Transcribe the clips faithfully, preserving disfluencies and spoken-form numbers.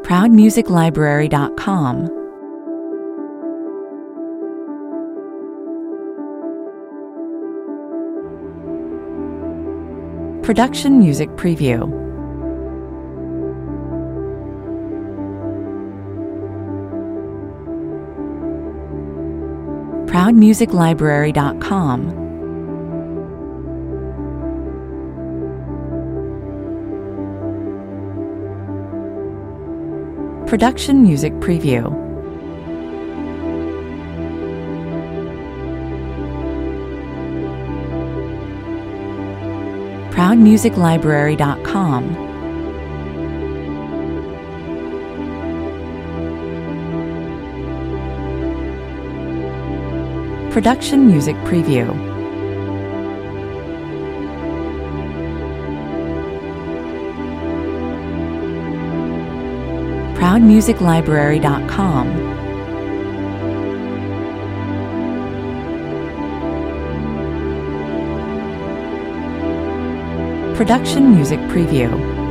proud music library dot com. Production Music Preview. proud music library dot com. Production Music Preview. proud music library dot com. Production Music Preview. proud music library dot com. Production Music Preview.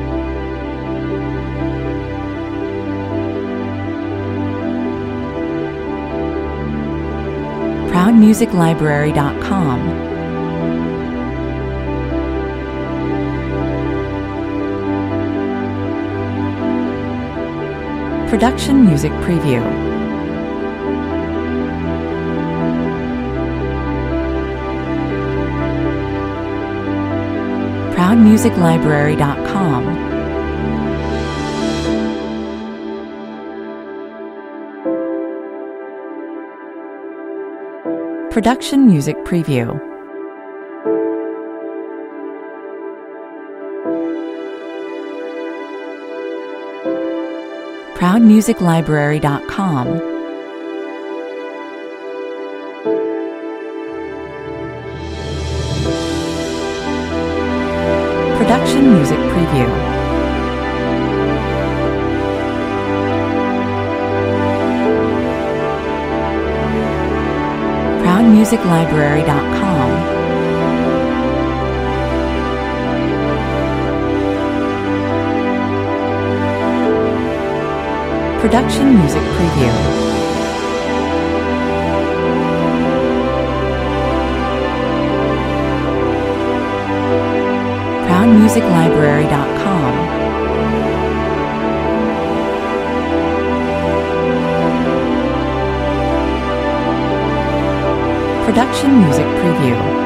proud music library dot com. Production Music Preview. proud music library dot com. Production Music Preview. proud music library dot com. Production Music Preview. proud music library dot com. Production Music Preview. proud music library dot com. Production Music Preview.